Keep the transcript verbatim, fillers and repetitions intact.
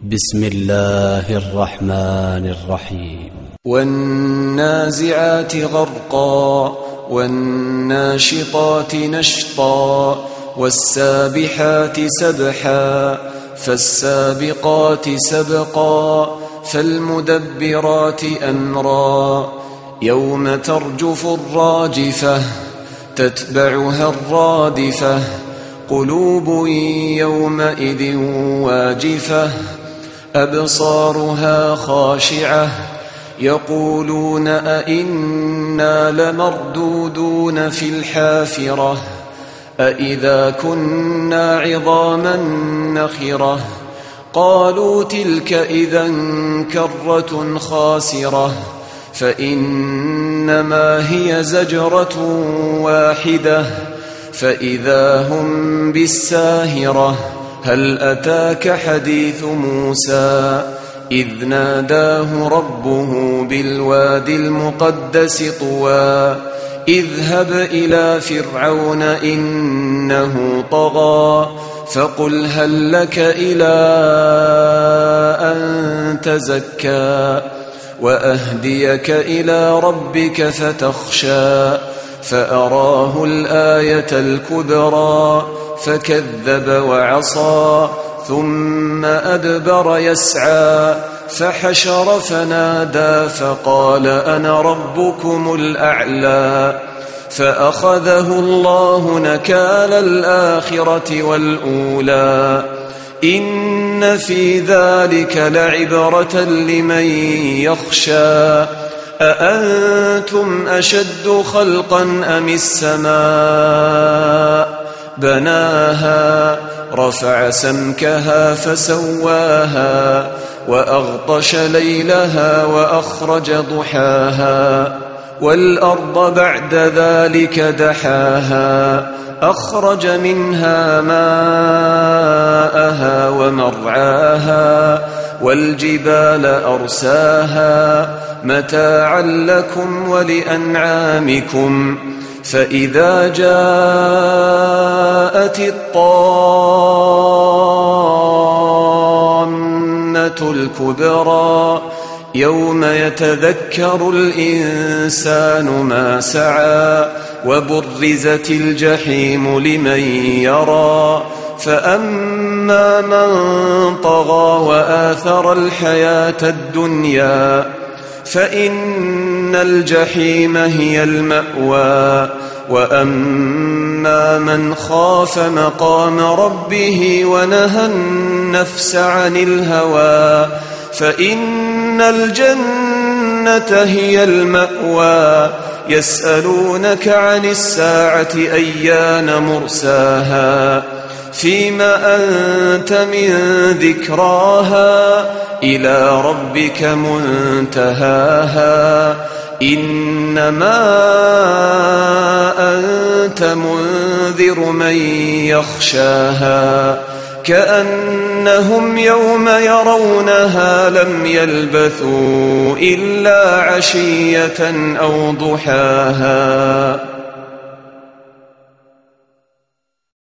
بسم الله الرحمن الرحيم. والنازعات غرقا والناشطات نشطا والسابحات سبحا فالسابقات سبقا فالمدبرات أمرا يوم ترجف الراجفة تتبعها الرادفة قلوب يومئذ واجفة أبصارها خاشعة يقولون أئنا لمردودون في الحافرة أئذا كنا عظاما نخرة قالوا تلك إذا كرة خاسرة فإنما هي زجرة واحدة فإذا هم بالساهرة هل أتاك حديث موسى إذ ناداه ربه بالواد المقدس طوى اذهب إلى فرعون إنه طغى فقل هل لك إلى أن تزكى وأهديك إلى ربك فتخشى فأراه الآية الكبرى فكذب وعصى ثم أدبر يسعى فحشر فنادى فقال أنا ربكم الأعلى فأخذه الله نكال الآخرة والأولى إن في ذلك لعبرة لمن يخشى أأنتم أشد خلقا أم السماء بناها رفع سمكها فسواها وأغطش ليلها وأخرج ضحاها والأرض بعد ذلك دحاها أخرج منها ماءها ومرعاها والجبال أرساها متاعا لكم ولأنعامكم فإذا جاءت الطامة الكبرى يوم يتذكر الإنسان ما سعى وبرزت الجحيم لمن يرى فأما من طغى وآثر الحياة الدنيا فإن الجحيم هي المأوى وأما من خاف مقام ربه ونهى النفس عن الهوى فإن الجنة هي المأوى يسألونك عن الساعة أيان مرساها فيما أنت من ذكراها إلى ربك منتهاها إنما أنت منذر من يخشاها كأنهم يوم يرونها لم يلبثوا إلا عشية أو ضحاها.